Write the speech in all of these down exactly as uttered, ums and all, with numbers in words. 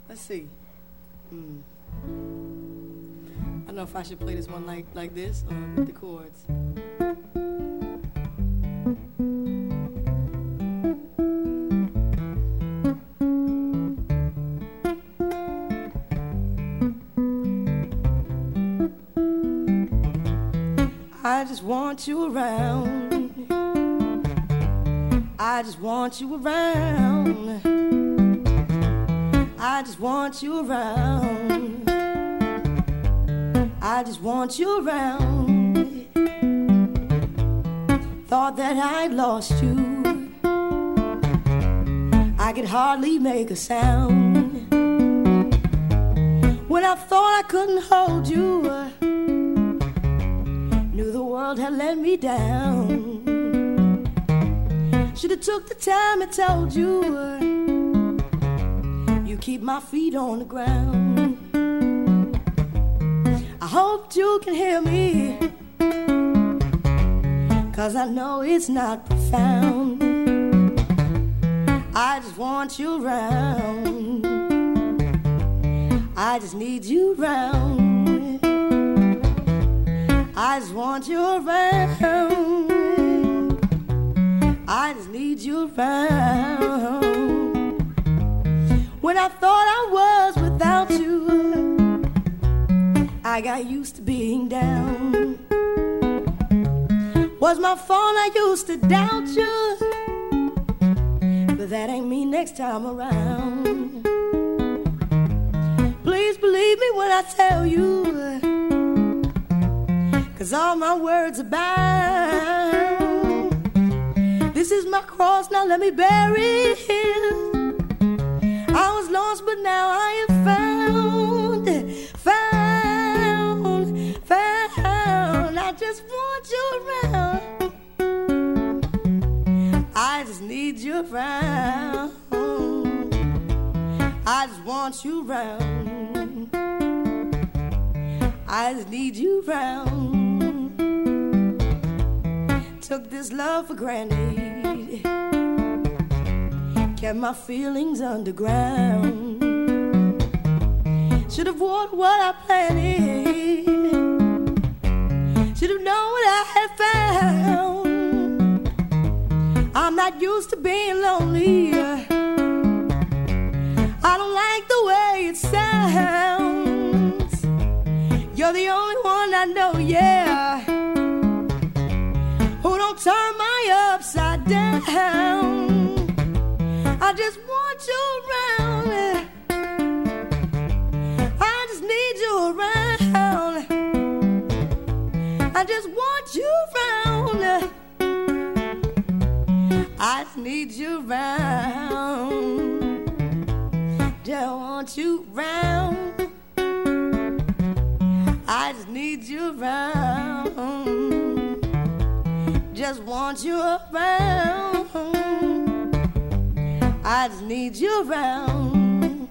Let's see. Hmm. I don't know if I should play this one like, like this or with the chords. I just want you around. I just want you around. I just want you around. I just want you around. Thought that I'd lost you. I could hardly make a sound. When I thought I couldn't hold you, knew the world had let me down. Should've took the time and told you, you keep my feet on the ground. I hope you can hear me, 'cause I know it's not profound. I just want you around. I just need you around. I just want you around. I just need you around. When I thought I was without you, I got used to being down. Was my fault I used to doubt you, but that ain't me next time around. Please believe me when I tell you, 'cause all my words are bound. This is my cross, now let me bury it. I was lost, but now I am found. Found, found. I just want you around. I just need you around. I just want you around. I just need you around. Took this love for granted, kept my feelings underground. Should've worn what I planted, should've known what I had found. I'm not used to being lonely. I don't like the way it sounds. You're the only one I know, yeah, who don't turn my upside down. I just want you around. I just need you around. I just want you around. I just need you around. Just want you around. I just need you around. Just want you around. I just need you around.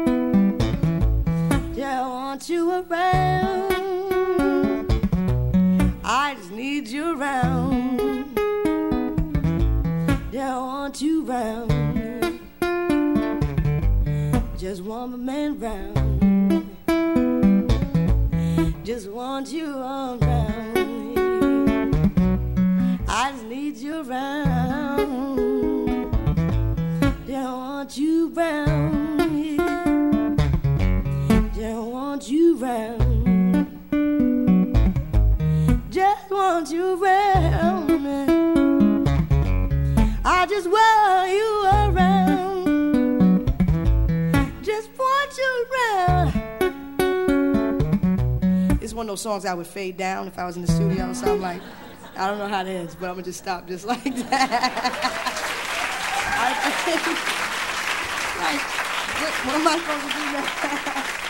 Just want you around. I just need you around. Just want you around. Just want my man around. Just want you around. I just need you around. Just want you around. Just want you around. Just want you around. I just want you around. Just want you around. It's one of those songs I would fade down if I was in the studio. So I'm like, I don't know how it ends, but I'm gonna just stop just like that. I think, like, what, what am I supposed to do now?